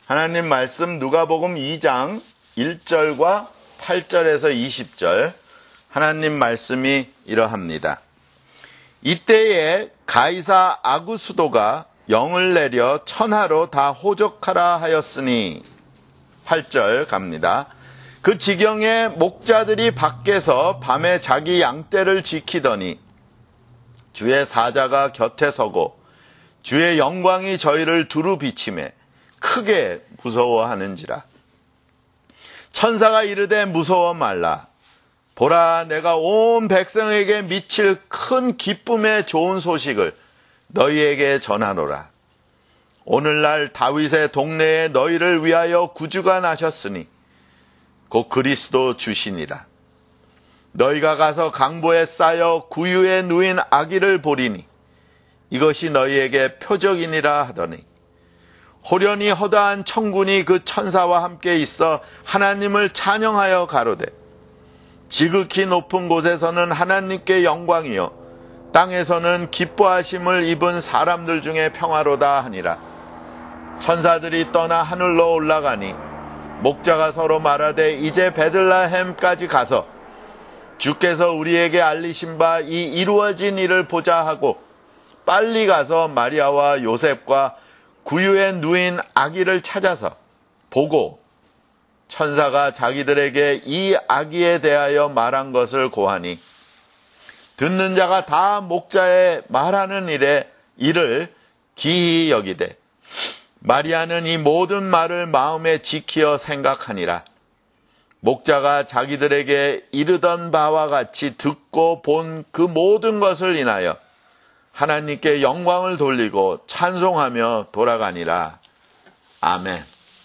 하나님 말씀 누가복음 2장 1절과 8절에서 20절 하나님 말씀이 이러합니다. 이때에 가이사 아구수도가 영을 내려 천하로 다 호적하라 하였으니 8절 갑니다. 그 지경에 목자들이 밖에서 밤에 자기 양떼를 지키더니 주의 사자가 곁에 서고 주의 영광이 저희를 두루 비치매 크게 무서워하는지라. 천사가 이르되 무서워 말라. 보라, 내가 온 백성에게 미칠 큰 기쁨의 좋은 소식을 너희에게 전하노라. 오늘날 다윗의 동네에 너희를 위하여 구주가 나셨으니 곧 그리스도 주시니라. 너희가 가서 강보에 쌓여 구유에 누인 아기를 보리니 이것이 너희에게 표적이니라 하더니 호련히 허다한 천군이 그 천사와 함께 있어 하나님을 찬양하여 가로되 지극히 높은 곳에서는 하나님께 영광이요 땅에서는 기뻐하심을 입은 사람들 중에 평화로다 하니라. 천사들이 떠나 하늘로 올라가니 목자가 서로 말하되 이제 베들레헴까지 가서 주께서 우리에게 알리신 바 이 이루어진 일을 보자 하고 빨리 가서 마리아와 요셉과 구유에 누인 아기를 찾아서 보고 천사가 자기들에게 이 아기에 대하여 말한 것을 고하니 듣는 자가 다 목자의 말하는 일을 기히 여기되 마리아는 이 모든 말을 마음에 지키어 생각하니라. 목자가 자기들에게 이르던 바와 같이 듣고 본 그 모든 것을 인하여 하나님께 영광을 돌리고 찬송하며 돌아가니라. 아멘.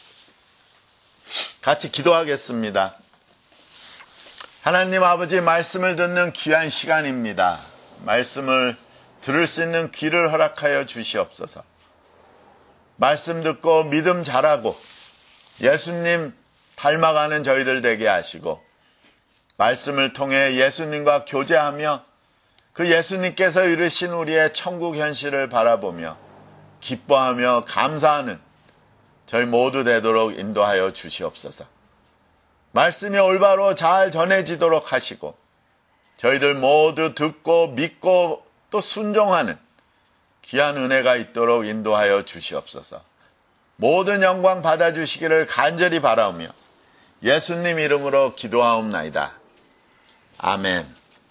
같이 기도하겠습니다. 하나님 아버지, 말씀을 듣는 귀한 시간입니다. 말씀을 들을 수 있는 귀를 허락하여 주시옵소서. 말씀 듣고 믿음 자라고 예수님 닮아가는 저희들 되게 하시고 말씀을 통해 예수님과 교제하며 그 예수님께서 이루신 우리의 천국 현실을 바라보며 기뻐하며 감사하는 저희 모두 되도록 인도하여 주시옵소서. 말씀이 올바로 잘 전해지도록 하시고 저희들 모두 듣고 믿고 또 순종하는 귀한 은혜가 있도록 인도하여 주시옵소서. 모든 영광 받아주시기를 간절히 바라오며 예수님 이름으로 기도하옵나이다. 아멘.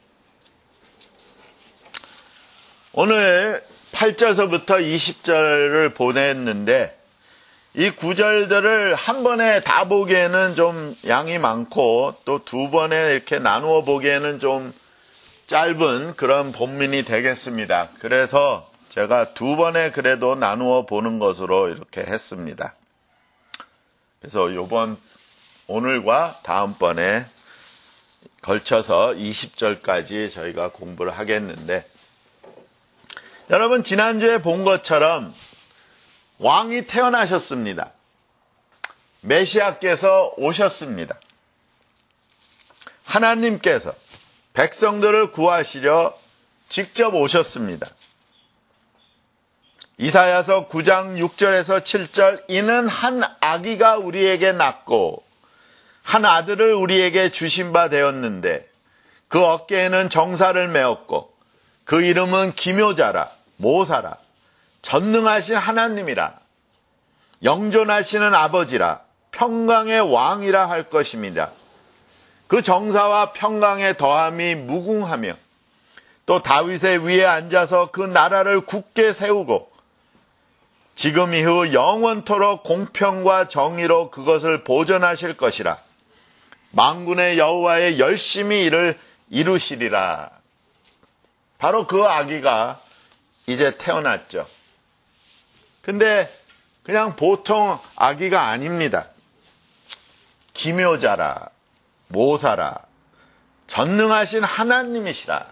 오늘 8절서부터 20절을 보냈는데 이 구절들을 한 번에 다 보기에는 좀 양이 많고 또 두 번에 이렇게 나누어 보기에는 좀 짧은 그런 본문이 되겠습니다. 그래서 제가 두 번에 그래도 나누어 보는 것으로 이렇게 했습니다. 그래서 오늘과 다음번에 걸쳐서 20절까지 저희가 공부를 하겠는데 여러분, 지난주에 본 것처럼 왕이 태어나셨습니다. 메시아께서 오셨습니다. 하나님께서 백성들을 구하시려 직접 오셨습니다. 이사야서 9장 6절에서 7절 이는 한 아기가 우리에게 낳고 한 아들을 우리에게 주신 바 되었는데 그 어깨에는 정사를 메었고 그 이름은 기묘자라 모사라 전능하신 하나님이라 영존하시는 아버지라 평강의 왕이라 할 것입니다. 그 정사와 평강의 더함이 무궁하며 또 다윗의 위에 앉아서 그 나라를 굳게 세우고 지금 이후 영원토록 공평과 정의로 그것을 보존하실 것이라. 만군의 여호와의 열심히 이를 이루시리라. 바로 그 아기가 이제 태어났죠. 근데 그냥 보통 아기가 아닙니다. 기묘자라, 모사라, 전능하신 하나님이시라.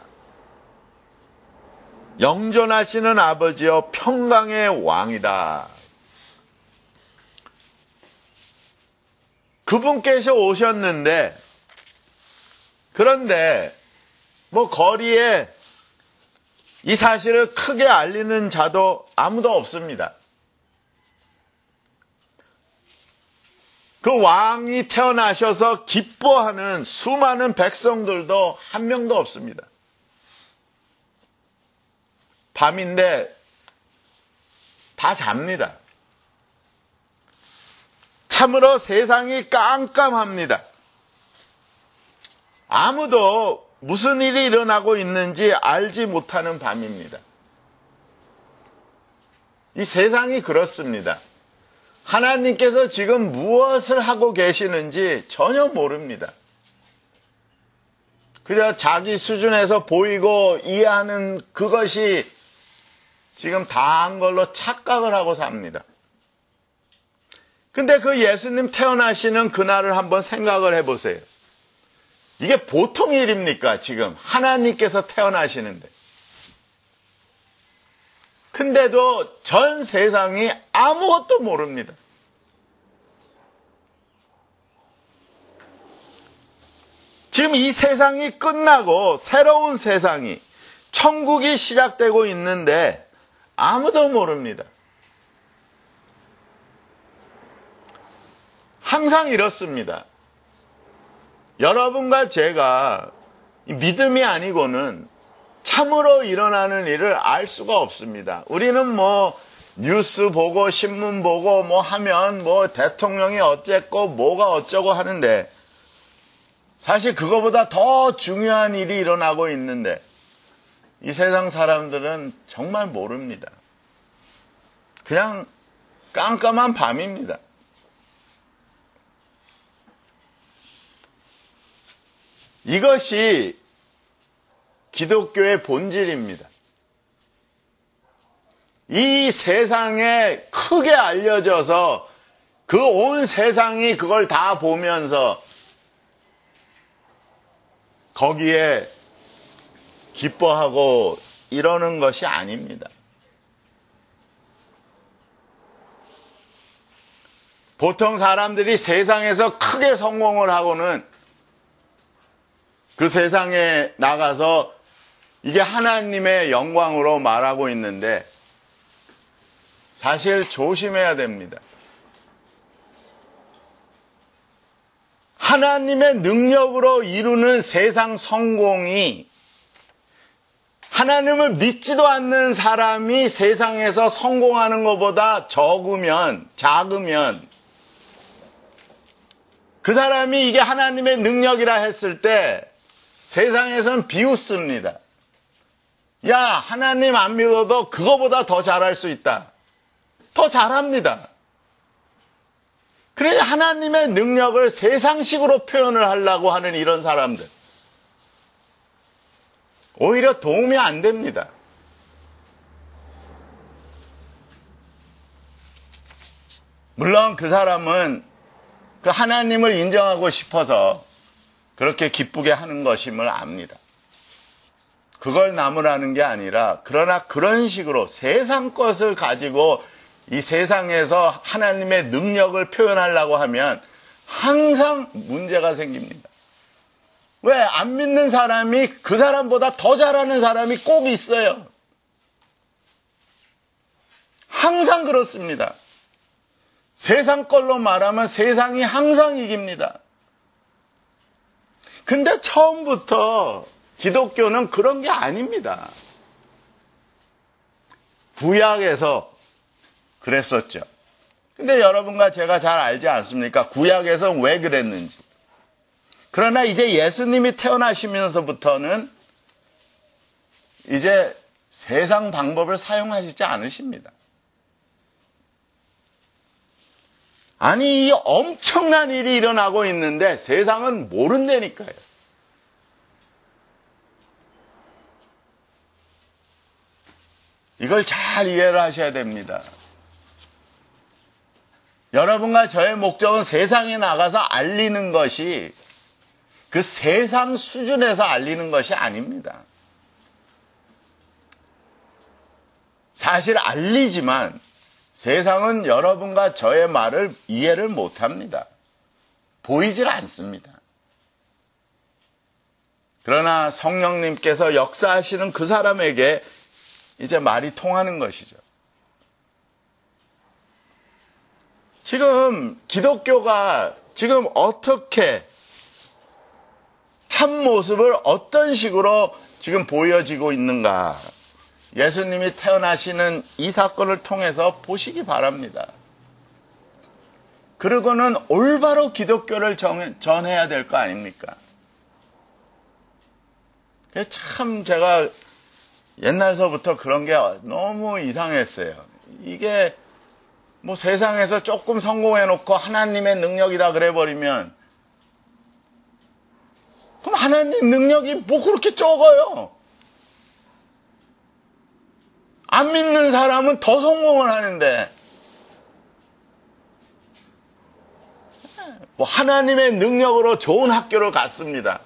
영존하시는 아버지여 평강의 왕이다. 그분께서 오셨는데 그런데 거리에 이 사실을 크게 알리는 자도 아무도 없습니다. 그 왕이 태어나셔서 기뻐하는 수많은 백성들도 한 명도 없습니다. 밤인데 다 잡니다. 참으로 세상이 깜깜합니다. 아무도 무슨 일이 일어나고 있는지 알지 못하는 밤입니다. 이 세상이 그렇습니다. 하나님께서 지금 무엇을 하고 계시는지 전혀 모릅니다. 그저 자기 수준에서 보이고 이해하는 그것이 지금 다한 걸로 착각을 하고 삽니다. 근데 그 예수님 태어나시는 그날을 한번 생각을 해보세요. 이게 보통 일입니까? 지금 하나님께서 태어나시는데. 근데도 전 세상이 아무것도 모릅니다. 지금 이 세상이 끝나고 새로운 세상이, 천국이 시작되고 있는데 아무도 모릅니다. 항상 이렇습니다. 여러분과 제가 믿음이 아니고는 참으로 일어나는 일을 알 수가 없습니다. 우리는 뉴스 보고 신문 보고 하면 대통령이 어쨌고 뭐가 어쩌고 하는데 사실 그거보다 더 중요한 일이 일어나고 있는데 이 세상 사람들은 정말 모릅니다. 그냥 깜깜한 밤입니다. 이것이 기독교의 본질입니다. 이 세상에 크게 알려져서 그 온 세상이 그걸 다 보면서 거기에 기뻐하고 이러는 것이 아닙니다. 보통 사람들이 세상에서 크게 성공을 하고는 그 세상에 나가서 이게 하나님의 영광으로 말하고 있는데 사실 조심해야 됩니다. 하나님의 능력으로 이루는 세상 성공이 하나님을 믿지도 않는 사람이 세상에서 성공하는 것보다 작으면 그 사람이 이게 하나님의 능력이라 했을 때 세상에서는 비웃습니다. 야, 하나님 안 믿어도 그거보다 더 잘할 수 있다. 더 잘합니다. 그래서 하나님의 능력을 세상식으로 표현을 하려고 하는 이런 사람들. 오히려 도움이 안 됩니다. 물론 그 사람은 그 하나님을 인정하고 싶어서 그렇게 기쁘게 하는 것임을 압니다. 그걸 나무라는 게 아니라 그러나 그런 식으로 세상 것을 가지고 이 세상에서 하나님의 능력을 표현하려고 하면 항상 문제가 생깁니다. 왜? 안 믿는 사람이 그 사람보다 더 잘하는 사람이 꼭 있어요. 항상 그렇습니다. 세상 걸로 말하면 세상이 항상 이깁니다. 근데 처음부터 기독교는 그런 게 아닙니다. 구약에서 그랬었죠. 근데 여러분과 제가 잘 알지 않습니까? 구약에서 왜 그랬는지. 그러나 이제 예수님이 태어나시면서부터는 이제 세상 방법을 사용하시지 않으십니다. 아니, 이 엄청난 일이 일어나고 있는데 세상은 모른다니까요. 이걸 잘 이해를 하셔야 됩니다. 여러분과 저의 목적은 세상에 나가서 알리는 것이 그 세상 수준에서 알리는 것이 아닙니다. 사실 알리지만 세상은 여러분과 저의 말을 이해를 못합니다. 보이질 않습니다. 그러나 성령님께서 역사하시는 그 사람에게 이제 말이 통하는 것이죠. 지금 기독교가 지금 어떻게 참 모습을 어떤 식으로 지금 보여지고 있는가. 예수님이 태어나시는 이 사건을 통해서 보시기 바랍니다. 그러고는 올바로 기독교를 전해야 될 거 아닙니까? 참 제가 옛날서부터 그런 게 너무 이상했어요. 이게 뭐 세상에서 조금 성공해놓고 하나님의 능력이다 그래버리면 그럼 하나님 능력이 뭐 그렇게 적어요? 안 믿는 사람은 더 성공을 하는데 뭐 하나님의 능력으로 좋은 학교를 갔습니다.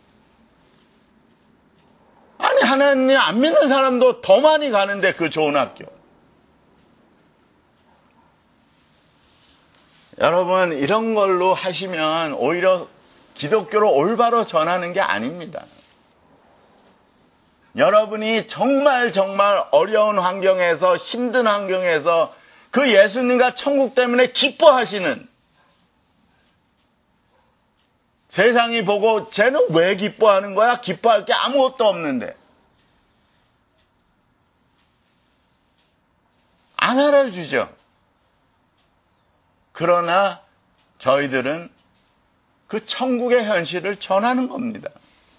아니 하나님 안 믿는 사람도 더 많이 가는데 그 좋은 학교. 여러분 이런 걸로 하시면 오히려 기독교를 올바로 전하는 게 아닙니다. 여러분이 정말 어려운 환경에서 힘든 환경에서 그 예수님과 천국 때문에 기뻐하시는 세상이 보고 쟤는 왜 기뻐하는 거야? 기뻐할 게 아무것도 없는데. 안 알아주죠. 그러나 저희들은 그 천국의 현실을 전하는 겁니다.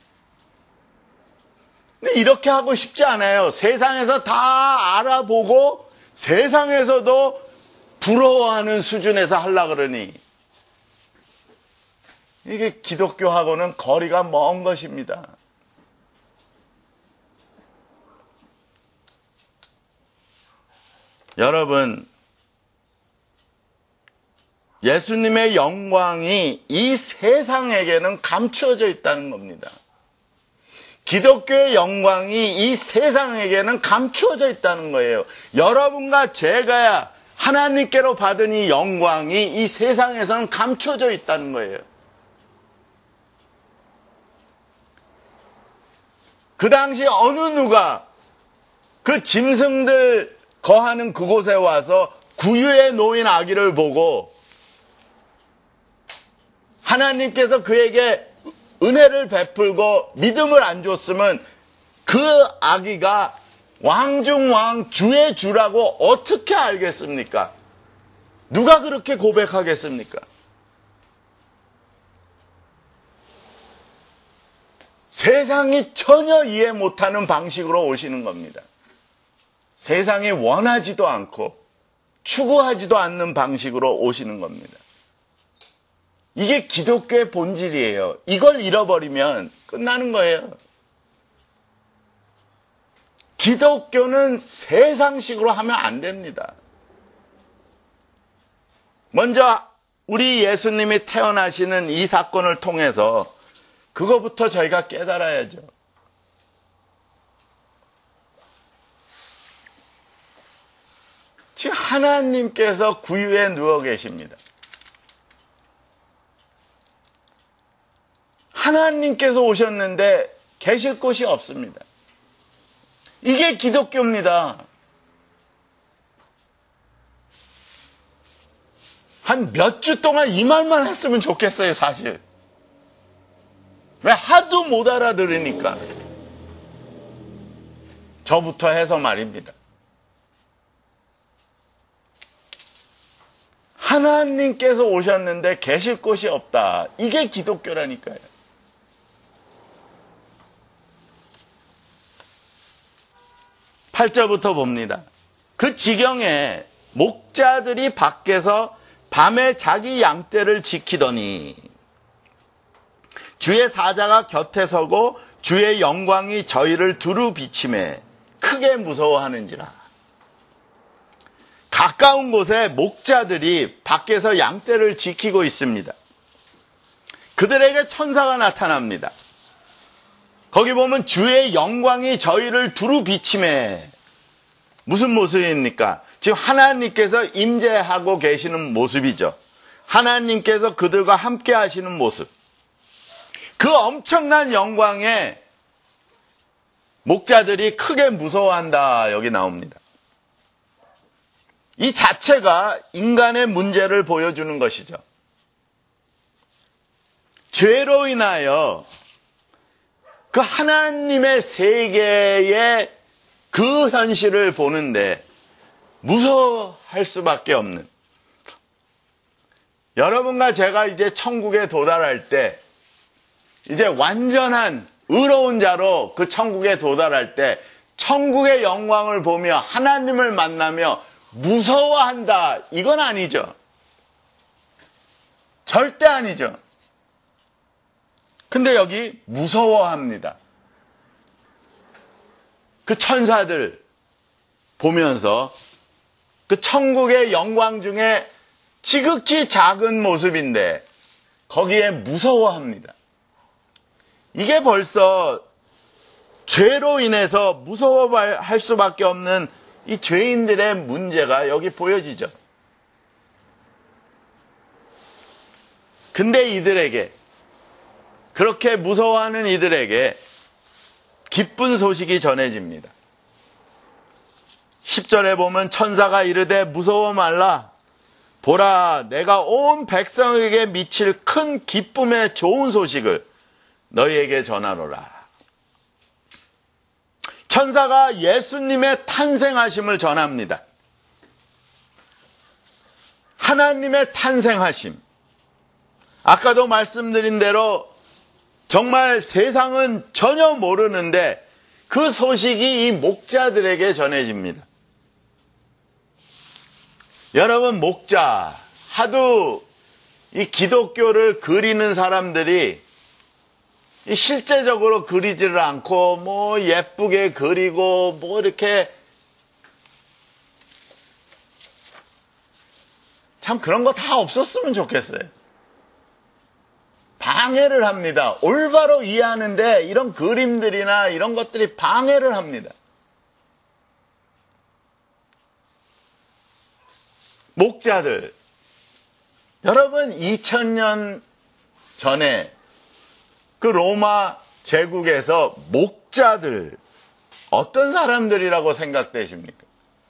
근데 이렇게 하고 싶지 않아요. 세상에서 다 알아보고 세상에서도 부러워하는 수준에서 하려고 그러니 이게 기독교하고는 거리가 먼 것입니다. 여러분, 예수님의 영광이 이 세상에게는 감추어져 있다는 겁니다. 기독교의 영광이 이 세상에게는 감추어져 있다는 거예요. 여러분과 제가 하나님께로 받은 이 영광이 이 세상에서는 감추어져 있다는 거예요. 그 당시 어느 누가 그 짐승들 거하는 그곳에 와서 구유에 놓인 아기를 보고 하나님께서 그에게 은혜를 베풀고 믿음을 안 줬으면 그 아기가 왕중왕 주의 주라고 어떻게 알겠습니까? 누가 그렇게 고백하겠습니까? 세상이 전혀 이해 못하는 방식으로 오시는 겁니다. 세상이 원하지도 않고 추구하지도 않는 방식으로 오시는 겁니다. 이게 기독교의 본질이에요. 이걸 잃어버리면 끝나는 거예요. 기독교는 세상식으로 하면 안 됩니다. 먼저 우리 예수님이 태어나시는 이 사건을 통해서 그거부터 저희가 깨달아야죠. 지금 하나님께서 구유에 누워 계십니다. 하나님께서 오셨는데 계실 곳이 없습니다. 이게 기독교입니다. 한 몇 주 동안 이 말만 했으면 좋겠어요, 사실. 왜 하도 못 알아들으니까. 저부터 해서 말입니다. 하나님께서 오셨는데 계실 곳이 없다. 이게 기독교라니까요. 8절부터 봅니다. 그 지경에 목자들이 밖에서 밤에 자기 양떼를 지키더니 주의 사자가 곁에 서고 주의 영광이 저희를 두루 비치매 크게 무서워하는지라. 가까운 곳에 목자들이 밖에서 양떼를 지키고 있습니다. 그들에게 천사가 나타납니다. 거기 보면 주의 영광이 저희를 두루 비치매. 무슨 모습입니까? 지금 하나님께서 임재하고 계시는 모습이죠. 하나님께서 그들과 함께 하시는 모습. 그 엄청난 영광에 목자들이 크게 무서워한다. 여기 나옵니다. 이 자체가 인간의 문제를 보여주는 것이죠. 죄로 인하여 그 하나님의 세계의 그 현실을 보는데 무서워할 수밖에 없는, 여러분과 제가 이제 천국에 도달할 때, 이제 완전한 의로운 자로 그 천국에 도달할 때 천국의 영광을 보며 하나님을 만나며 무서워한다, 이건 아니죠. 절대 아니죠. 근데 여기 무서워합니다. 그 천사들 보면서 그 천국의 영광 중에 지극히 작은 모습인데 거기에 무서워합니다. 이게 벌써 죄로 인해서 무서워할 수밖에 없는 이 죄인들의 문제가 여기 보여지죠. 근데 이들에게, 그렇게 무서워하는 이들에게 기쁜 소식이 전해집니다. 10절에 보면 천사가 이르되 무서워 말라. 보라, 내가 온 백성에게 미칠 큰 기쁨의 좋은 소식을 너희에게 전하노라. 천사가 예수님의 탄생하심을 전합니다. 하나님의 탄생하심. 아까도 말씀드린 대로 정말 세상은 전혀 모르는데 그 소식이 이 목자들에게 전해집니다. 여러분, 목자, 하도 이 기독교를 그리는 사람들이 실제적으로 그리지를 않고 뭐 예쁘게 그리고 뭐 이렇게 참 그런 거 다 없었으면 좋겠어요. 방해를 합니다. 올바로 이해하는데 이런 그림들이나 이런 것들이 방해를 합니다. 목자들, 여러분 2000년 전에 그 로마 제국에서 목자들 어떤 사람들이라고 생각되십니까?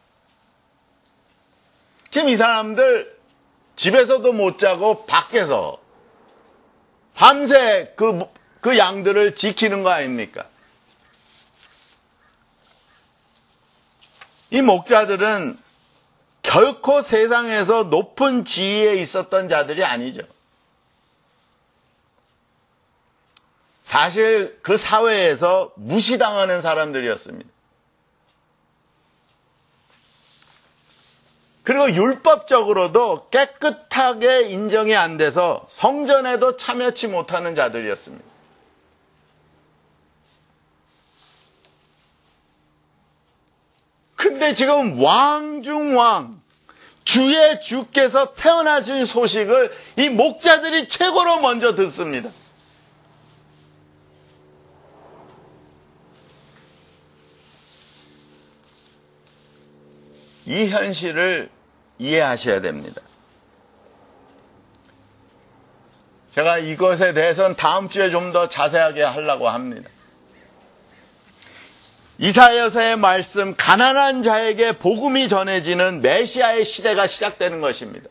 지금 이 사람들 집에서도 못 자고 밖에서 밤새 그 양들을 지키는 거 아닙니까? 이 목자들은 결코 세상에서 높은 지위에 있었던 자들이 아니죠. 사실 그 사회에서 무시당하는 사람들이었습니다. 그리고 율법적으로도 깨끗하게 인정이 안 돼서 성전에도 참여치 못하는 자들이었습니다. 근데 지금 왕 중 왕, 주의 주께서 태어나신 소식을 이 목자들이 최고로 먼저 듣습니다. 이 현실을 이해하셔야 됩니다. 제가 이것에 대해서는 다음 주에 좀 더 자세하게 하려고 합니다. 이사야서의 말씀, 가난한 자에게 복음이 전해지는 메시아의 시대가 시작되는 것입니다.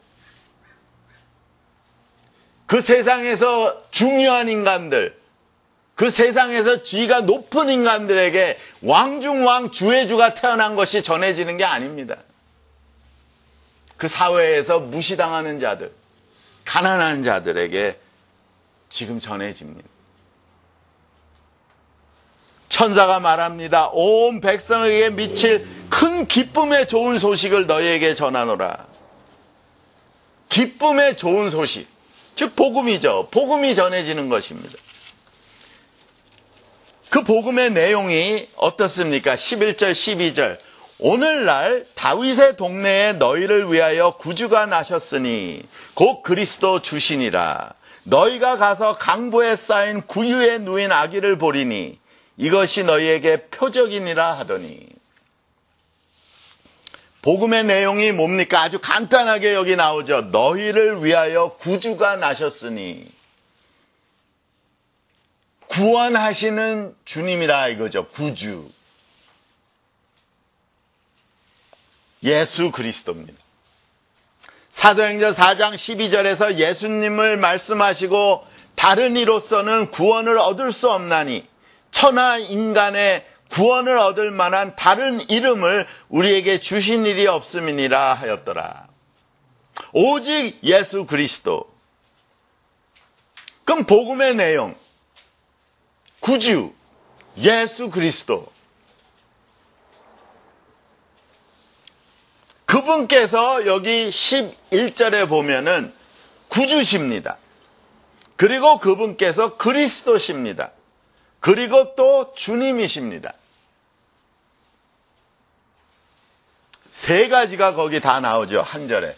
그 세상에서 중요한 인간들, 그 세상에서 지위가 높은 인간들에게 왕중왕 주의 주가 태어난 것이 전해지는 게 아닙니다. 그 사회에서 무시당하는 자들, 가난한 자들에게 지금 전해집니다. 천사가 말합니다. 온 백성에게 미칠 큰 기쁨의 좋은 소식을 너희에게 전하노라. 기쁨의 좋은 소식, 즉 복음이죠. 복음이 전해지는 것입니다. 그 복음의 내용이 어떻습니까? 11절, 12절. 오늘날 다윗의 동네에 너희를 위하여 구주가 나셨으니 곧 그리스도 주시니라. 너희가 가서 강보에 쌓인 구유에 누인 아기를 보리니 이것이 너희에게 표적이니라 하더니. 복음의 내용이 뭡니까? 아주 간단하게 여기 나오죠. 너희를 위하여 구주가 나셨으니. 구원하시는 주님이라 이거죠. 구주. 예수 그리스도입니다. 사도행전 4장 12절에서 예수님을 말씀하시고 다른 이로서는 구원을 얻을 수 없나니 천하 인간의 구원을 얻을 만한 다른 이름을 우리에게 주신 일이 없음이니라 하였더라. 오직 예수 그리스도. 그럼 복음의 내용, 구주, 예수 그리스도. 그분께서 여기 11절에 보면은 구주십니다. 그리고 그분께서 그리스도십니다. 그리고 또 주님이십니다. 세 가지가 거기 다 나오죠, 한 절에.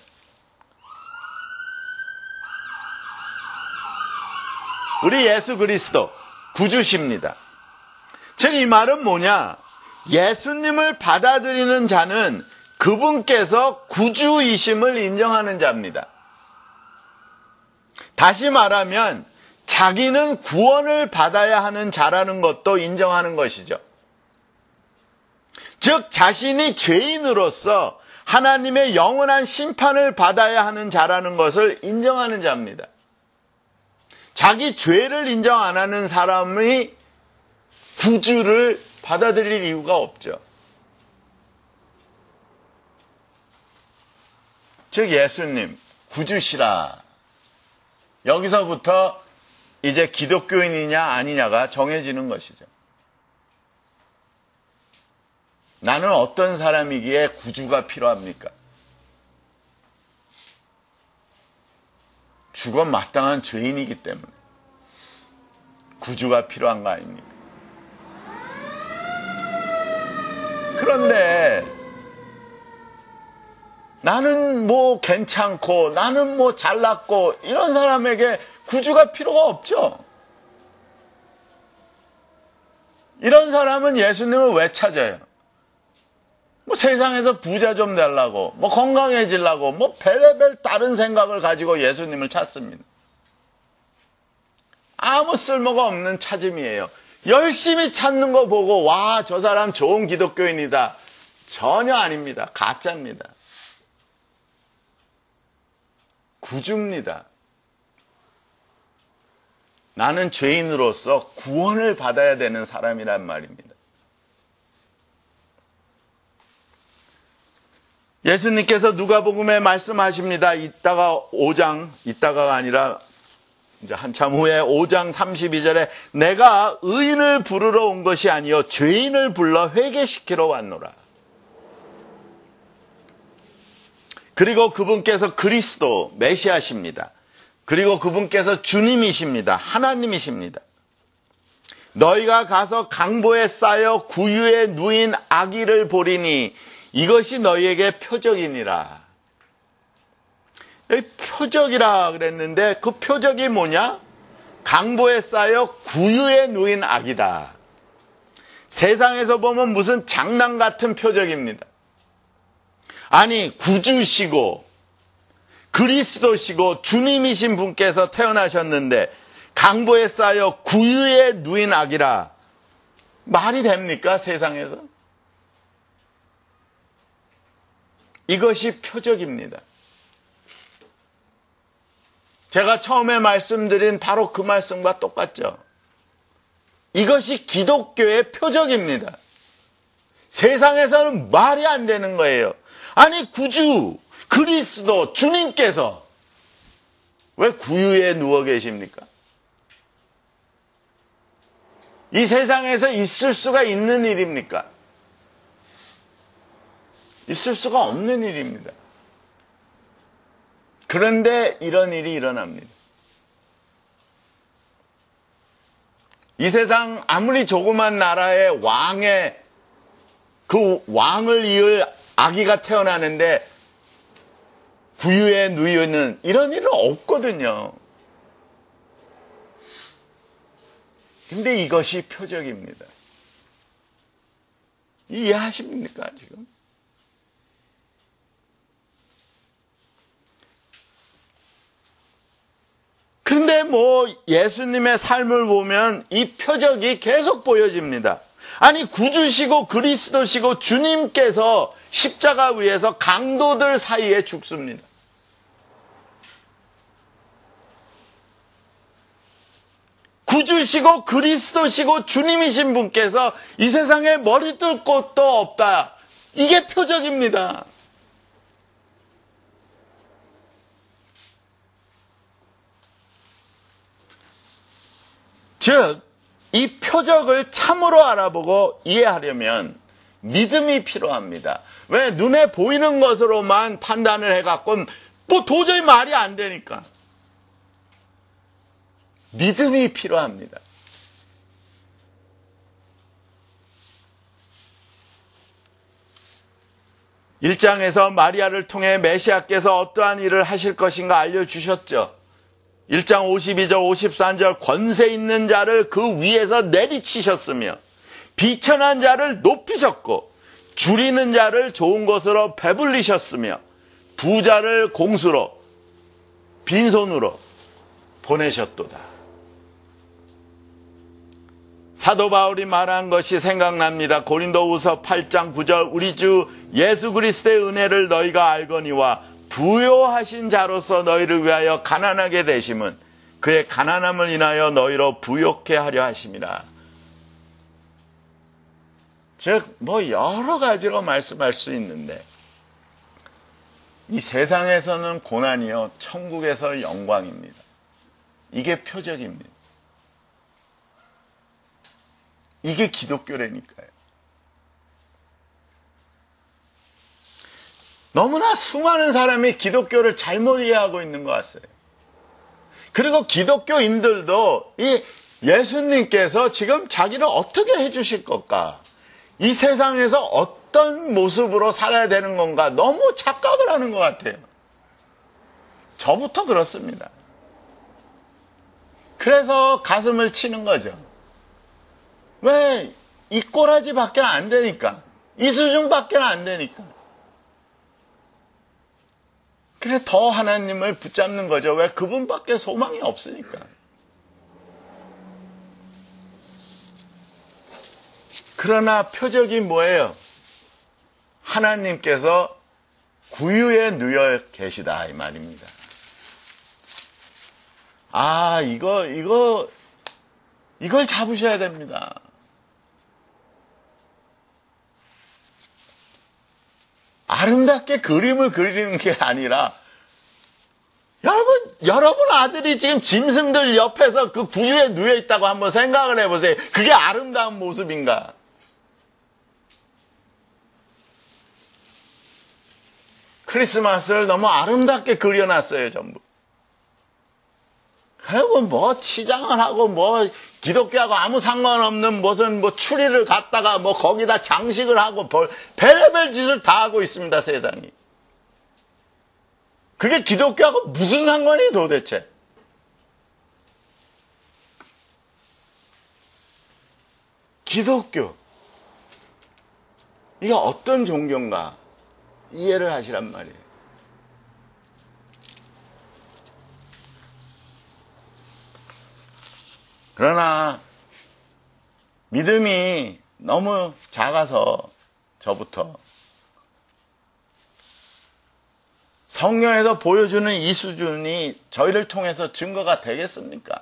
우리 예수 그리스도, 구주십니다. 즉, 이 말은 뭐냐? 예수님을 받아들이는 자는 그분께서 구주이심을 인정하는 자입니다. 다시 말하면 자기는 구원을 받아야 하는 자라는 것도 인정하는 것이죠. 즉 자신이 죄인으로서 하나님의 영원한 심판을 받아야 하는 자라는 것을 인정하는 자입니다. 자기 죄를 인정 안 하는 사람이 구주를 받아들일 이유가 없죠. 즉 예수님 구주시라. 여기서부터 이제 기독교인이냐 아니냐가 정해지는 것이죠. 나는 어떤 사람이기에 구주가 필요합니까? 죽어 마땅한 죄인이기 때문에 구주가 필요한 거 아닙니까? 그런데 나는 뭐 괜찮고 나는 뭐 잘났고 이런 사람에게 구주가 필요가 없죠. 이런 사람은 예수님을 왜 찾아요? 뭐 세상에서 부자 좀 되려고, 뭐 건강해지려고, 뭐 별의별 다른 생각을 가지고 예수님을 찾습니다. 아무 쓸모가 없는 찾음이에요. 열심히 찾는 거 보고 와, 저 사람 좋은 기독교인이다. 전혀 아닙니다. 가짜입니다. 구주입니다. 나는 죄인으로서 구원을 받아야 되는 사람이란 말입니다. 예수님께서 누가복음에 말씀하십니다. 이따가가 아니라 이제 한참 후에 5장 32절에 내가 의인을 부르러 온 것이 아니요 죄인을 불러 회개시키러 왔노라. 그리고 그분께서 그리스도 메시아십니다. 그리고 그분께서 주님이십니다. 하나님이십니다. 너희가 가서 강보에 쌓여 구유에 누인 아기를 보리니 이것이 너희에게 표적이니라. 여기 표적이라 그랬는데 그 표적이 뭐냐? 강보에 쌓여 구유에 누인 아기다. 세상에서 보면 무슨 장난 같은 표적입니다. 아니 구주시고 그리스도시고 주님이신 분께서 태어나셨는데 강보에 쌓여 구유에 누인 아기라. 말이 됩니까? 세상에서? 이것이 표적입니다. 제가 처음에 말씀드린 바로 그 말씀과 똑같죠. 이것이 기독교의 표적입니다. 세상에서는 말이 안 되는 거예요. 아니 구주, 그리스도, 주님께서 왜 구유에 누워 계십니까? 이 세상에서 있을 수가 있는 일입니까? 있을 수가 없는 일입니다. 그런데 이런 일이 일어납니다. 이 세상 아무리 조그만 나라의 왕의 그 왕을 이을 아기가 태어나는데 구유에 누이는 이런 일은 없거든요. 근데 이것이 표적입니다. 이해하십니까 지금? 근데 뭐 예수님의 삶을 보면 이 표적이 계속 보여집니다. 아니 구주시고 그리스도시고 주님께서 십자가 위에서 강도들 사이에 죽습니다. 구주시고 그리스도시고 주님이신 분께서 이 세상에 머리 뜰 곳도 없다. 이게 표적입니다. 즉, 이 표적을 참으로 알아보고 이해하려면 믿음이 필요합니다. 왜? 눈에 보이는 것으로만 판단을 해갖고 뭐 도저히 말이 안 되니까. 믿음이 필요합니다. (1장에서) 마리아를 통해 메시아께서 어떠한 일을 하실 것인가 알려주셨죠. 1장 52절 53절 권세 있는 자를 그 위에서 내리치셨으며 비천한 자를 높이셨고 줄이는 자를 좋은 것으로 배불리셨으며 부자를 공수로 빈손으로 보내셨도다. 사도 바울이 말한 것이 생각납니다. 고린도후서 8장 9절 우리 주 예수 그리스도의 은혜를 너희가 알거니와 부요하신 자로서 너희를 위하여 가난하게 되심은 그의 가난함을 인하여 너희로 부요케 하려 하심이라. 즉, 여러 가지로 말씀할 수 있는데, 이 세상에서는 고난이요, 천국에서 영광입니다. 이게 표적입니다. 이게 기독교라니까요. 너무나 수많은 사람이 기독교를 잘못 이해하고 있는 것 같아요. 그리고 기독교인들도 이 예수님께서 지금 자기를 어떻게 해주실 것까? 이 세상에서 어떤 모습으로 살아야 되는 건가? 너무 착각을 하는 것 같아요. 저부터 그렇습니다. 그래서 가슴을 치는 거죠. 왜? 이 꼬라지밖에 안 되니까. 이 수준밖에 안 되니까. 그래 더 하나님을 붙잡는 거죠. 왜? 그분밖에 소망이 없으니까. 그러나 표적이 뭐예요? 하나님께서 구유에 누여 계시다 이 말입니다. 이걸 잡으셔야 됩니다. 아름답게 그림을 그리는 게 아니라 여러분 아들이 지금 짐승들 옆에서 그 구유에 누워 있다고 한번 생각을 해보세요. 그게 아름다운 모습인가? 크리스마스를 너무 아름답게 그려놨어요, 전부. 그리고 치장을 하고 기독교하고 아무 상관없는 무슨 추리를 갖다가 거기다 장식을 하고 별의별 짓을 다 하고 있습니다, 세상이. 그게 기독교하고 무슨 상관이 도대체? 기독교. 이게 어떤 종교인가? 이해를 하시란 말이에요. 그러나 믿음이 너무 작아서 저부터 성경에서 보여주는 이 수준이 저희를 통해서 증거가 되겠습니까?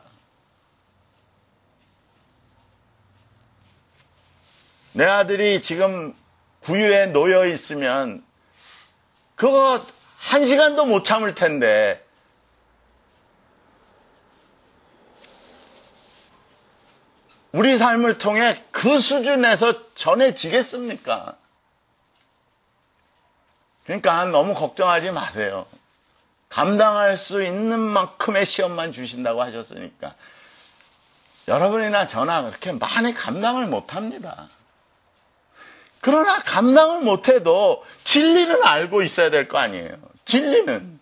내 아들이 지금 구유에 놓여 있으면 그거 1시간도 못 참을 텐데 우리 삶을 통해 그 수준에서 전해지겠습니까? 그러니까 너무 걱정하지 마세요. 감당할 수 있는 만큼의 시험만 주신다고 하셨으니까 여러분이나 저나 그렇게 많이 감당을 못합니다. 그러나 감당을 못해도 진리는 알고 있어야 될 거 아니에요. 진리는.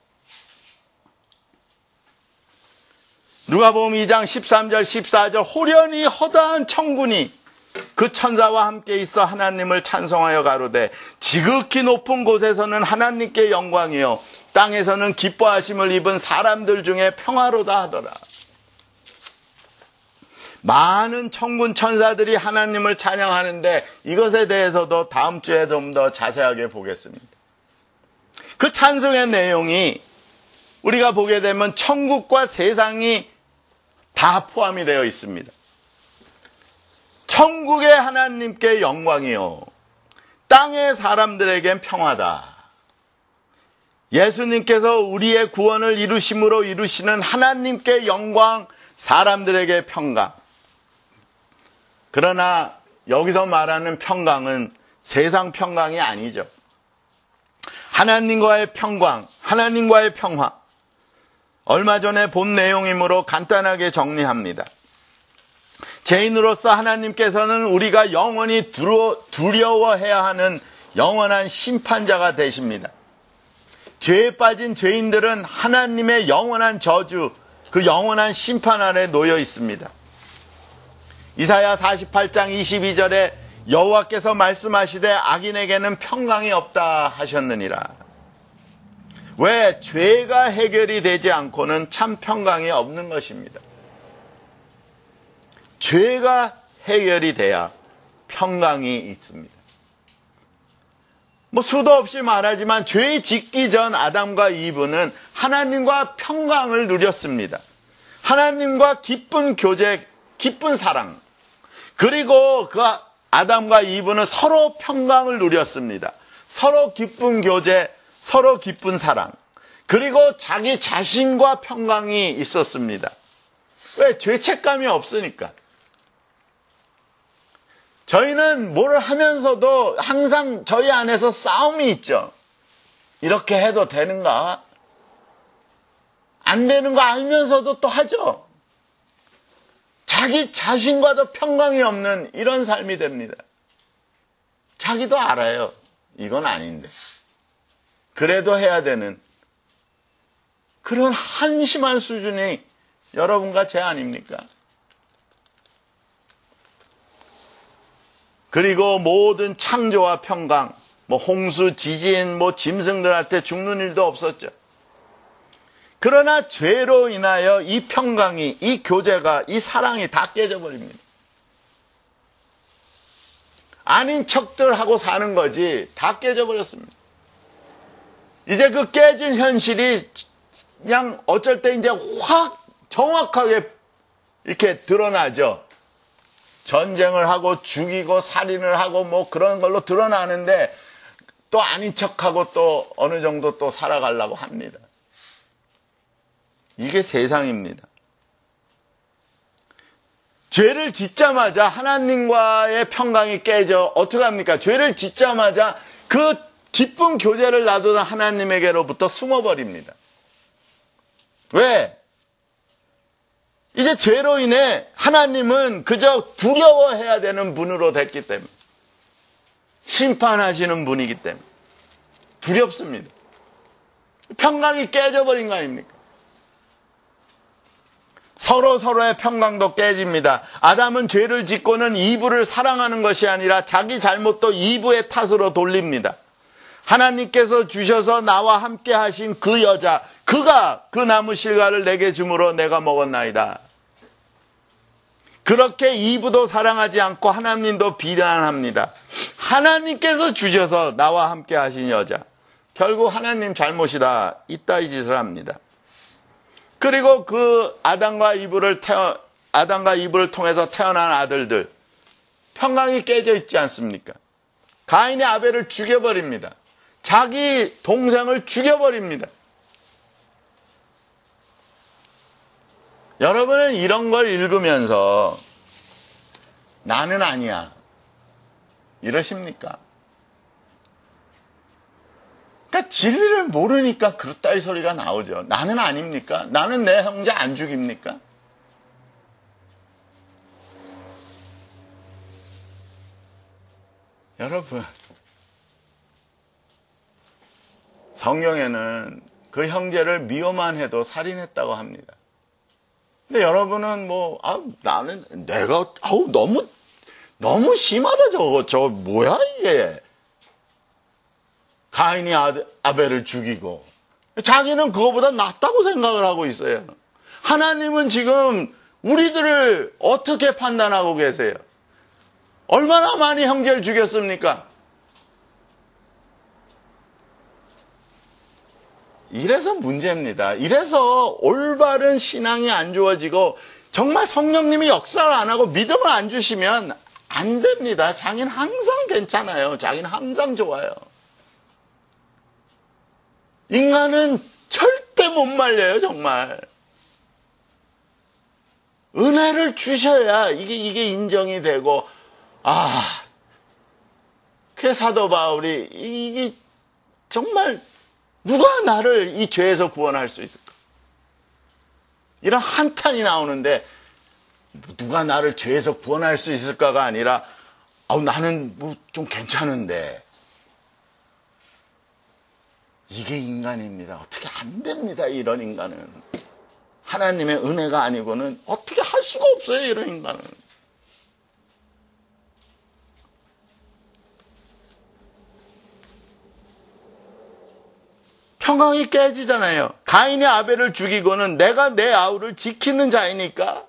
누가복음 2장 13절 14절 호련히 허다한 천군이 그 천사와 함께 있어 하나님을 찬송하여 가로되 지극히 높은 곳에서는 하나님께 영광이요 땅에서는 기뻐하심을 입은 사람들 중에 평화로다 하더라. 많은 천군 천사들이 하나님을 찬양하는데 이것에 대해서도 다음 주에 좀 더 자세하게 보겠습니다. 그 찬송의 내용이 우리가 보게 되면 천국과 세상이 다 포함이 되어 있습니다. 천국의 하나님께 영광이요 땅의 사람들에겐 평화다. 예수님께서 우리의 구원을 이루심으로 이루시는 하나님께 영광, 사람들에게 평강. 그러나 여기서 말하는 평강은 세상 평강이 아니죠. 하나님과의 평강, 하나님과의 평화. 얼마 전에 본 내용이므로 간단하게 정리합니다. 죄인으로서 하나님께서는 우리가 영원히 두려워해야 하는 영원한 심판자가 되십니다. 죄에 빠진 죄인들은 하나님의 영원한 저주, 그 영원한 심판 아래 놓여 있습니다. 이사야 48장 22절에 여호와께서 말씀하시되 악인에게는 평강이 없다 하셨느니라. 왜? 죄가 해결이 되지 않고는 참 평강이 없는 것입니다. 죄가 해결이 돼야 평강이 있습니다. 수도 없이 말하지만 죄 짓기 전 아담과 이브는 하나님과 평강을 누렸습니다. 하나님과 기쁜 교제, 기쁜 사랑. 그리고 그 아담과 이브는 서로 평강을 누렸습니다. 서로 기쁜 교제, 서로 기쁜 사랑. 그리고 자기 자신과 평강이 있었습니다. 왜? 죄책감이 없으니까. 저희는 뭘 하면서도 항상 저희 안에서 싸움이 있죠. 이렇게 해도 되는가? 안 되는 거 알면서도 또 하죠. 자기 자신과도 평강이 없는 이런 삶이 됩니다. 자기도 알아요. 이건 아닌데. 그래도 해야 되는 그런 한심한 수준이 여러분과 제 아닙니까? 그리고 모든 창조와 평강, 홍수, 지진, 짐승들한테 죽는 일도 없었죠. 그러나 죄로 인하여 이 평강이, 이 교제가, 이 사랑이 다 깨져버립니다. 아닌 척들 하고 사는 거지 다 깨져버렸습니다. 이제 그 깨진 현실이 그냥 어쩔 때 이제 확 정확하게 이렇게 드러나죠. 전쟁을 하고 죽이고 살인을 하고 그런 걸로 드러나는데 또 아닌 척하고 또 어느 정도 또 살아가려고 합니다. 이게 세상입니다. 죄를 짓자마자 하나님과의 평강이 깨져 어떻게 합니까? 죄를 짓자마자 그 기쁜 교제를 놔두던 하나님에게로부터 숨어버립니다. 왜? 이제 죄로 인해 하나님은 그저 두려워해야 되는 분으로 됐기 때문에, 심판하시는 분이기 때문에 두렵습니다. 평강이 깨져버린 거 아닙니까? 서로의 평강도 깨집니다. 아담은 죄를 짓고는 이브를 사랑하는 것이 아니라 자기 잘못도 이브의 탓으로 돌립니다. 하나님께서 주셔서 나와 함께 하신 그 여자, 그가 그 나무 실과를 내게 주므로 내가 먹었나이다. 그렇게 이브도 사랑하지 않고 하나님도 비난합니다. 하나님께서 주셔서 나와 함께 하신 여자, 결국 하나님 잘못이다, 이따위 짓을 합니다. 그리고 그 아담과 이브를 통해서 태어난 아들들, 평강이 깨져 있지 않습니까? 가인이 아벨을 죽여버립니다. 자기 동생을 죽여버립니다. 여러분은 이런 걸 읽으면서 나는 아니야 이러십니까? 그러니까 진리를 모르니까 그렇다 이 소리가 나오죠. 나는 아닙니까? 나는 내 형제 안 죽입니까? 여러분, 성경에는 그 형제를 미워만 해도 살인했다고 합니다. 근데 여러분은 나는 내가 너무 심하다 저거 뭐야 이게? 가인이 아벨을 죽이고 자기는 그거보다 낫다고 생각을 하고 있어요. 하나님은 지금 우리들을 어떻게 판단하고 계세요? 얼마나 많이 형제를 죽였습니까? 이래서 문제입니다. 이래서 올바른 신앙이 안 좋아지고 정말 성령님이 역사를 안 하고 믿음을 안 주시면 안 됩니다. 자기는 항상 괜찮아요. 자기는 항상 좋아요. 인간은 절대 못 말려요, 정말. 은혜를 주셔야 이게 인정이 되고, 그 사도 바울이 이게 정말 누가 나를 이 죄에서 구원할 수 있을까? 이런 한탄이 나오는데 누가 나를 죄에서 구원할 수 있을까가 아니라 나는 뭐 좀 괜찮은데 이게 인간입니다. 어떻게 안 됩니다. 이런 인간은. 하나님의 은혜가 아니고는 어떻게 할 수가 없어요. 이런 인간은. 평강이 깨지잖아요. 가인이 아벨을 죽이고는 내가 내 아우를 지키는 자이니까.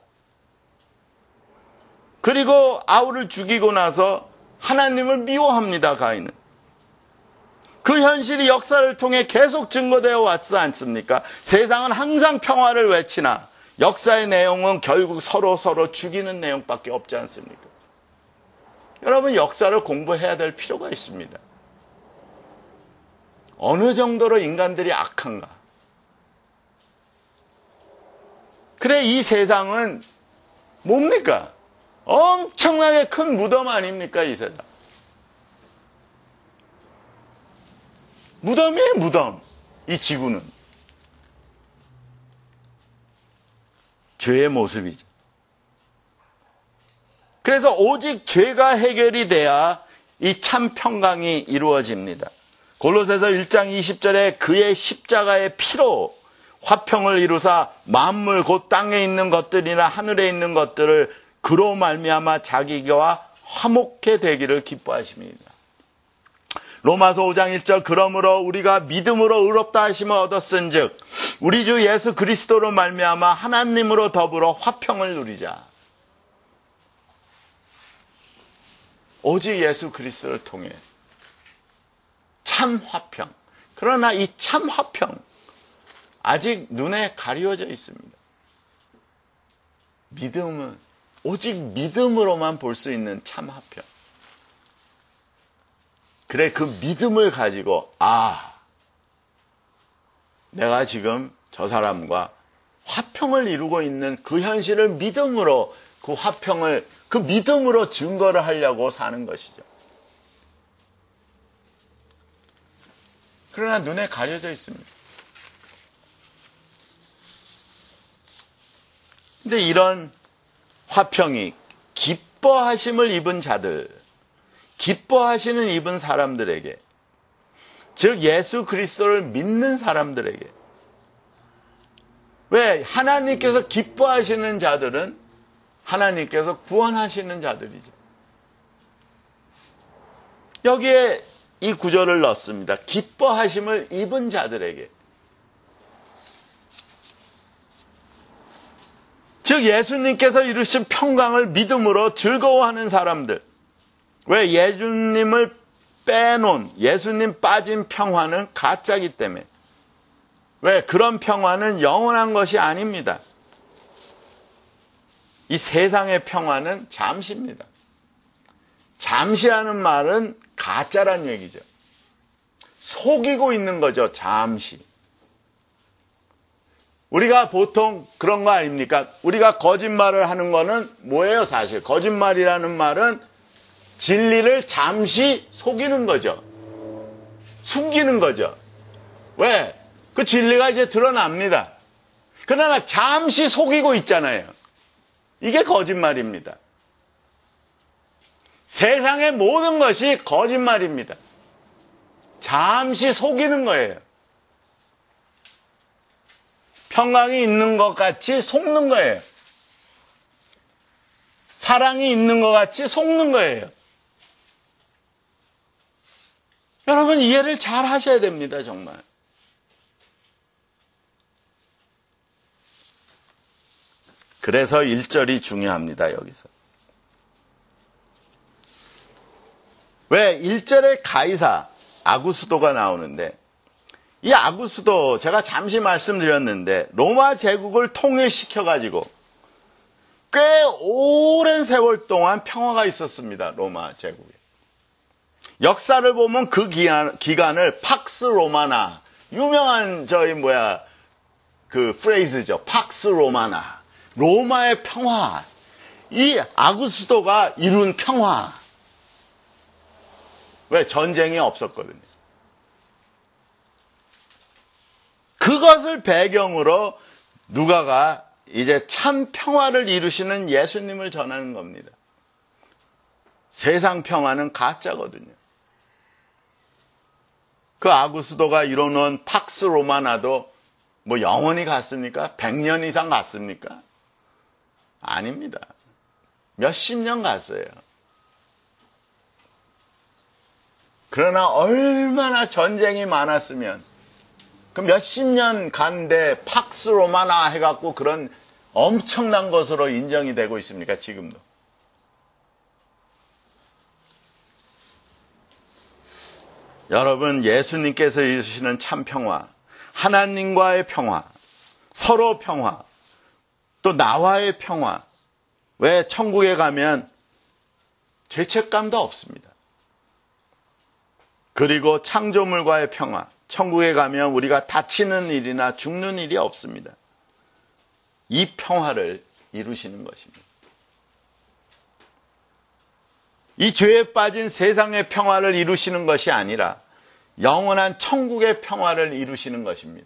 그리고 아우를 죽이고 나서 하나님을 미워합니다. 가인은. 그 현실이 역사를 통해 계속 증거되어 왔지 않습니까? 세상은 항상 평화를 외치나 역사의 내용은 결국 서로 죽이는 내용밖에 없지 않습니까? 여러분, 역사를 공부해야 될 필요가 있습니다. 어느 정도로 인간들이 악한가? 그래, 이 세상은 뭡니까? 엄청나게 큰 무덤 아닙니까, 이 세상? 무덤이에요, 무덤. 이 지구는. 죄의 모습이죠. 그래서 오직 죄가 해결이 돼야 이 참 평강이 이루어집니다. 골로새서 1장 20절에 그의 십자가의 피로 화평을 이루사 만물 곧 땅에 있는 것들이나 하늘에 있는 것들을 그로 말미암아 자기와 화목해 되기를 기뻐하십니다. 로마서 5장 1절 그러므로 우리가 믿음으로 의롭다 하심을 얻었은즉 우리 주 예수 그리스도로 말미암아 하나님으로 더불어 화평을 누리자. 오직 예수 그리스도를 통해 참 화평. 그러나 이 참 화평 아직 눈에 가려져 있습니다. 믿음은 오직 믿음으로만 볼 수 있는 참 화평. 그래, 그 믿음을 가지고 내가 지금 저 사람과 화평을 이루고 있는 그 현실을 믿음으로 그 화평을 그 믿음으로 증거를 하려고 사는 것이죠. 그러나 눈에 가려져 있습니다. 근데 이런 화평이 기뻐하심을 입은 자들, 기뻐하시는 입은 사람들에게, 즉 예수 그리스도를 믿는 사람들에게, 왜 하나님께서 기뻐하시는 자들은 하나님께서 구원하시는 자들이죠. 여기에 이 구절을 넣습니다. 기뻐하심을 입은 자들에게. 즉 예수님께서 이루신 평강을 믿음으로 즐거워하는 사람들. 왜 예수님을 빼놓은, 예수님 빠진 평화는 가짜이기 때문에. 왜 그런 평화는 영원한 것이 아닙니다. 이 세상의 평화는 잠시입니다. 잠시라는 말은 가짜란 얘기죠. 속이고 있는 거죠, 잠시. 우리가 보통 그런 거 아닙니까? 우리가 거짓말을 하는 거는 뭐예요, 사실? 거짓말이라는 말은 진리를 잠시 속이는 거죠. 숨기는 거죠. 왜? 그 진리가 이제 드러납니다. 그러나 잠시 속이고 있잖아요. 이게 거짓말입니다. 세상의 모든 것이 거짓말입니다. 잠시 속이는 거예요. 평강이 있는 것 같이 속는 거예요. 사랑이 있는 것 같이 속는 거예요. 여러분 이해를 잘 하셔야 됩니다, 정말. 그래서 1절이 중요합니다, 여기서. 왜 1절에 가이사, 아구스도가 나오는데 이 아구스도 제가 잠시 말씀드렸는데 로마 제국을 통일시켜가지고 꽤 오랜 세월 동안 평화가 있었습니다. 로마 제국에. 역사를 보면 그 기간을 팍스 로마나, 유명한 그 프레이즈죠. 팍스 로마나. 로마의 평화. 이 아구스도가 이룬 평화. 왜? 전쟁이 없었거든요. 그것을 배경으로 누가가 이제 참 평화를 이루시는 예수님을 전하는 겁니다. 세상 평화는 가짜거든요. 그 아구스도가 이뤄놓은 팍스 로마나도 뭐 영원히 갔습니까? 100년 이상 갔습니까? 아닙니다. 몇십 년 갔어요. 그러나 얼마나 전쟁이 많았으면 그 몇십 년 간데 팍스 로마나 해갖고 그런 엄청난 것으로 인정이 되고 있습니까? 지금도. 여러분, 예수님께서 이루시는 참 평화, 하나님과의 평화, 서로 평화, 또 나와의 평화. 왜? 천국에 가면 죄책감도 없습니다. 그리고 창조물과의 평화. 천국에 가면 우리가 다치는 일이나 죽는 일이 없습니다. 이 평화를 이루시는 것입니다. 이 죄에 빠진 세상의 평화를 이루시는 것이 아니라 영원한 천국의 평화를 이루시는 것입니다.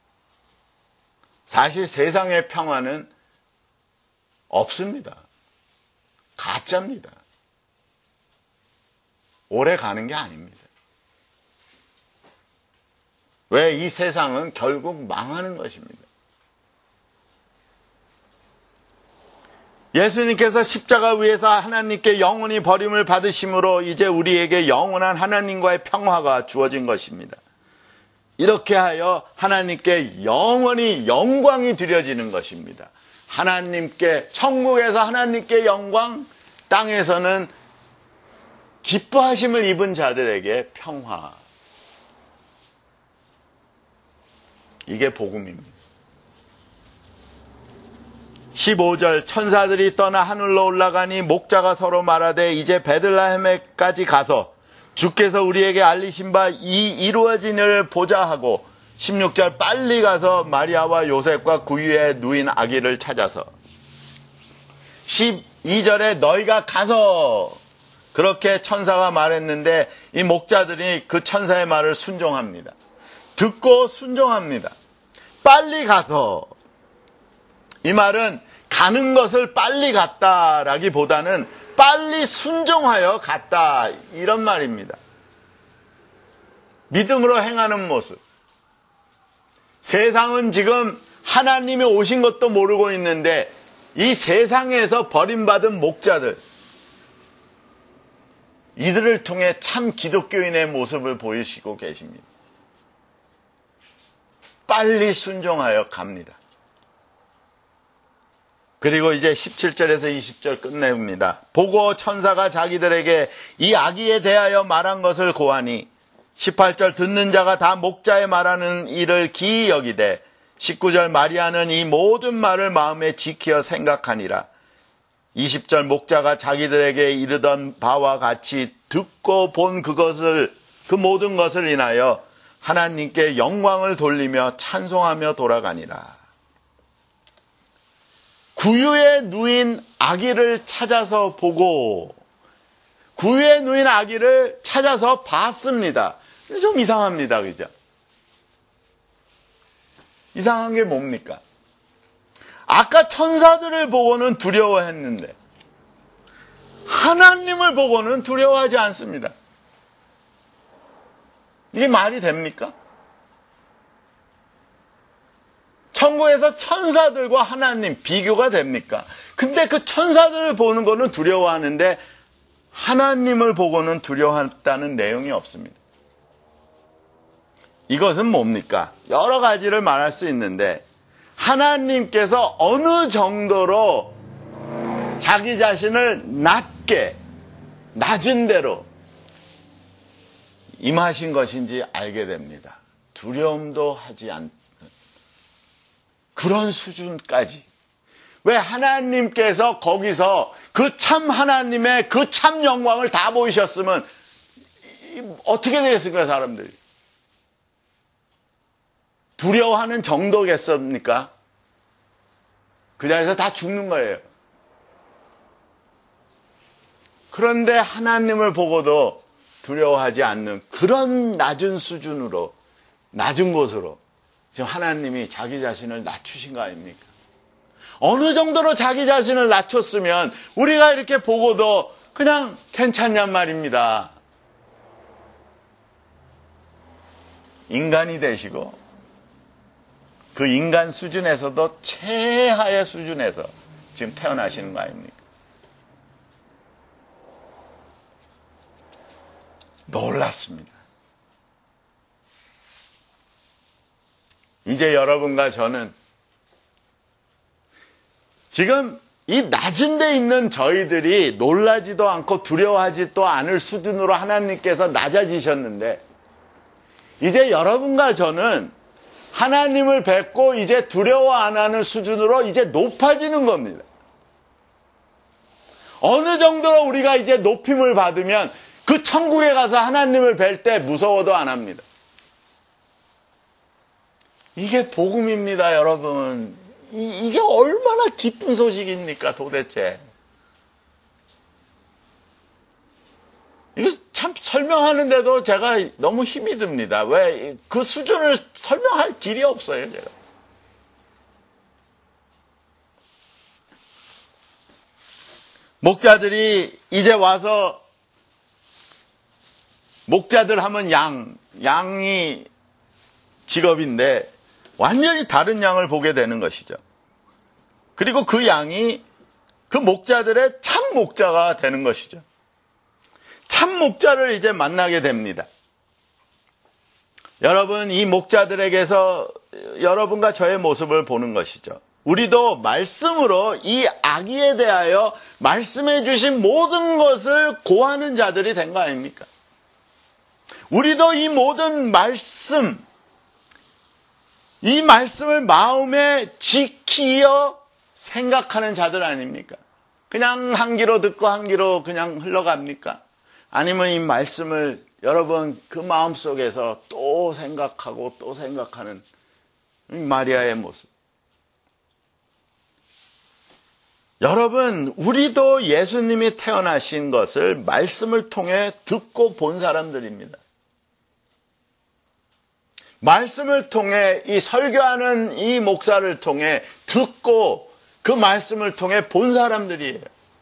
사실 세상의 평화는 없습니다. 가짜입니다. 오래 가는 게 아닙니다. 왜? 이 세상은 결국 망하는 것입니다. 예수님께서 십자가 위에서 하나님께 영원히 버림을 받으심으로 이제 우리에게 영원한 하나님과의 평화가 주어진 것입니다. 이렇게 하여 하나님께 영원히 영광이 드려지는 것입니다. 하나님께, 천국에서 하나님께 영광, 땅에서는 기뻐하심을 입은 자들에게 평화. 이게 복음입니다. 15절 천사들이 떠나 하늘로 올라가니 목자가 서로 말하되 이제 베들레헴에까지 가서 주께서 우리에게 알리신 바 이 이루어진 일을 보자 하고 16절 빨리 가서 마리아와 요셉과 구유에 누인 아기를 찾아서 12절에 너희가 가서 그렇게 천사가 말했는데 이 목자들이 그 천사의 말을 순종합니다. 듣고 순종합니다. 빨리 가서. 이 말은 가는 것을 빨리 갔다라기보다는 빨리 순종하여 갔다 이런 말입니다. 믿음으로 행하는 모습. 세상은 지금 하나님이 오신 것도 모르고 있는데 이 세상에서 버림받은 목자들, 이들을 통해 참 기독교인의 모습을 보이시고 계십니다. 빨리 순종하여 갑니다. 그리고 이제 17절에서 20절 끝냅니다. 보고 천사가 자기들에게 이 아기에 대하여 말한 것을 고하니 18절 듣는 자가 다 목자의 말하는 일을 기이 여기되 19절 마리아는 이 모든 말을 마음에 지키어 생각하니라. 20절 목자가 자기들에게 이르던 바와 같이 듣고 본 그 모든 것을 인하여 하나님께 영광을 돌리며 찬송하며 돌아가니라. 구유에 누인 아기를 찾아서 보고 구유에 누인 아기를 찾아서 봤습니다. 좀 이상합니다. 그죠? 이상한 게 뭡니까? 아까 천사들을 보고는 두려워했는데 하나님을 보고는 두려워하지 않습니다. 이게 말이 됩니까? 천국에서 천사들과 하나님 비교가 됩니까? 근데 그 천사들을 보는 거는 두려워하는데 하나님을 보고는 두려워한다는 내용이 없습니다. 이것은 뭡니까? 여러 가지를 말할 수 있는데 하나님께서 어느 정도로 자기 자신을 낮은 대로 임하신 것인지 알게 됩니다. 두려움도 하지 않는 그런 수준까지 왜 하나님께서 거기서 그 참 하나님의 그 참 영광을 다 보이셨으면 어떻게 되겠습니까, 사람들이? 두려워하는 정도겠습니까? 그 자리에서 다 죽는 거예요. 그런데 하나님을 보고도 두려워하지 않는 그런 낮은 수준으로, 낮은 곳으로 지금 하나님이 자기 자신을 낮추신 거 아닙니까? 어느 정도로 자기 자신을 낮췄으면 우리가 이렇게 보고도 그냥 괜찮냔 말입니다. 인간이 되시고 그 인간 수준에서도 최하의 수준에서 지금 태어나시는 거 아닙니까? 놀랐습니다. 이제 여러분과 저는 지금 이 낮은 데 있는 저희들이 놀라지도 않고 두려워하지도 않을 수준으로 하나님께서 낮아지셨는데 이제 여러분과 저는 하나님을 뵙고 이제 두려워 안 하는 수준으로 이제 높아지는 겁니다. 어느 정도로 우리가 이제 높임을 받으면 그 천국에 가서 하나님을 뵐 때 무서워도 안 합니다. 이게 복음입니다, 여러분. 이게 얼마나 기쁜 소식입니까, 도대체. 이거 참 설명하는데도 제가 너무 힘이 듭니다. 왜? 그 수준을 설명할 길이 없어요, 제가. 목자들이 이제 와서 목자들 하면 양이 직업인데 완전히 다른 양을 보게 되는 것이죠. 그리고 그 양이 그 목자들의 참 목자가 되는 것이죠. 참 목자를 이제 만나게 됩니다. 여러분, 이 목자들에게서 여러분과 저의 모습을 보는 것이죠. 우리도 말씀으로 이 아기에 대하여 말씀해 주신 모든 것을 고하는 자들이 된 거 아닙니까? 우리도 이 모든 말씀, 이 말씀을 마음에 지키어 생각하는 자들 아닙니까? 그냥 한 귀로 듣고 한 귀로 그냥 흘러갑니까? 아니면 이 말씀을 여러분 그 마음속에서 또 생각하고 또 생각하는 마리아의 모습. 여러분, 우리도 예수님이 태어나신 것을 말씀을 통해 듣고 본 사람들입니다. 말씀을 통해 이 설교하는 이 목사를 통해 듣고 그 말씀을 통해 본 사람들이에요.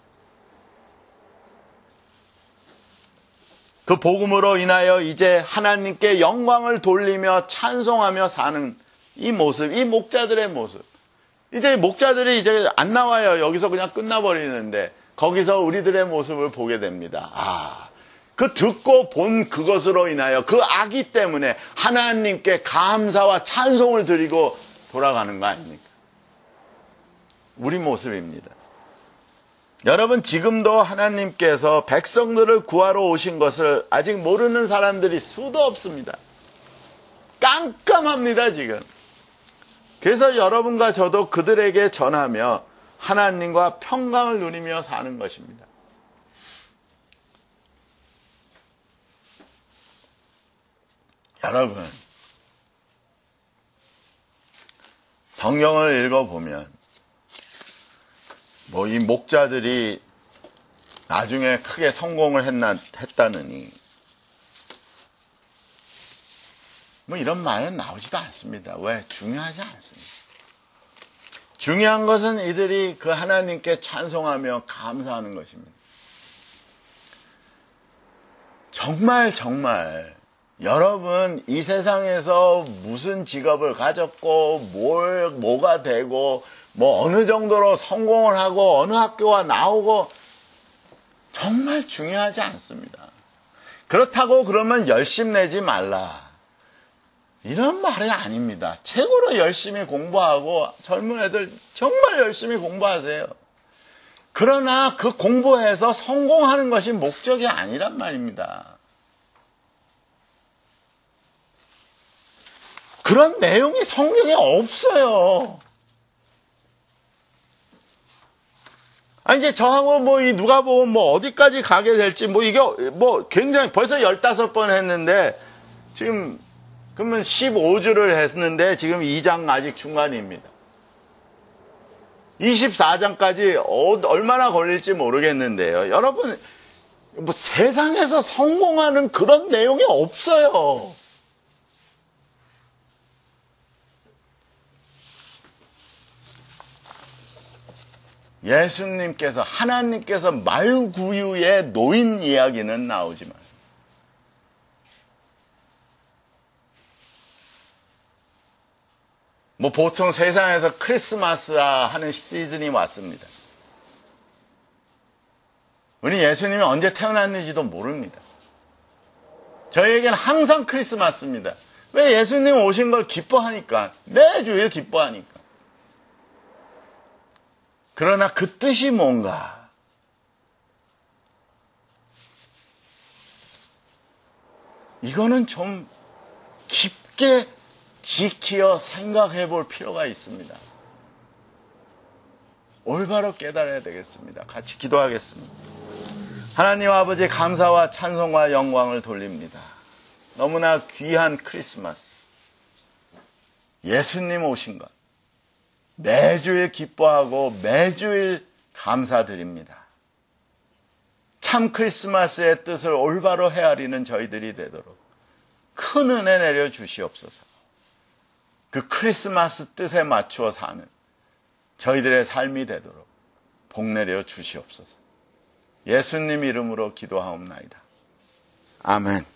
그 복음으로 인하여 이제 하나님께 영광을 돌리며 찬송하며 사는 이 모습, 이 목자들의 모습. 이제 목자들이 이제 안 나와요. 여기서 그냥 끝나버리는데 거기서 우리들의 모습을 보게 됩니다. 그 듣고 본 그것으로 인하여 그 아기 때문에 하나님께 감사와 찬송을 드리고 돌아가는 거 아닙니까? 우리 모습입니다. 여러분, 지금도 하나님께서 백성들을 구하러 오신 것을 아직 모르는 사람들이 수도 없습니다. 깜깜합니다, 지금. 그래서 여러분과 저도 그들에게 전하며 하나님과 평강을 누리며 사는 것입니다. 여러분, 성경을 읽어보면 이 목자들이 나중에 크게 성공을 했다느니 이런 말은 나오지도 않습니다. 왜? 중요하지 않습니다. 중요한 것은 이들이 그 하나님께 찬송하며 감사하는 것입니다. 정말 여러분, 이 세상에서 무슨 직업을 가졌고 뭐가 되고 어느 정도로 성공을 하고 어느 학교가 나오고 정말 중요하지 않습니다. 그렇다고 그러면 열심내지 말라, 이런 말이 아닙니다. 최고로 열심히 공부하고 젊은 애들 정말 열심히 공부하세요. 그러나 그 공부해서 성공하는 것이 목적이 아니란 말입니다. 그런 내용이 성경에 없어요. 아니, 이제 저하고 이 누가복음 어디까지 가게 될지 이게 굉장히 벌써 15번 했는데, 지금, 그러면 15주를 했는데, 지금 2장 아직 중간입니다. 24장까지 얼마나 걸릴지 모르겠는데요. 여러분, 세상에서 성공하는 그런 내용이 없어요. 예수님께서, 하나님께서 말구유의 노인 이야기는 나오지만, 보통 세상에서 크리스마스라 하는 시즌이 왔습니다. 우리 예수님이 언제 태어났는지도 모릅니다. 저희에게는 항상 크리스마스입니다. 왜? 예수님 오신 걸 기뻐하니까. 매주일 기뻐하니까. 그러나 그 뜻이 뭔가? 이거는 좀 깊게 지키어 생각해 볼 필요가 있습니다. 올바로 깨달아야 되겠습니다. 같이 기도하겠습니다. 하나님 아버지, 감사와 찬송과 영광을 돌립니다. 너무나 귀한 크리스마스, 예수님 오신 것 매주일 기뻐하고 매주일 감사드립니다. 참 크리스마스의 뜻을 올바로 헤아리는 저희들이 되도록 큰 은혜 내려 주시옵소서. 그 크리스마스 뜻에 맞추어 사는 저희들의 삶이 되도록 복 내려 주시옵소서. 예수님 이름으로 기도하옵나이다. 아멘.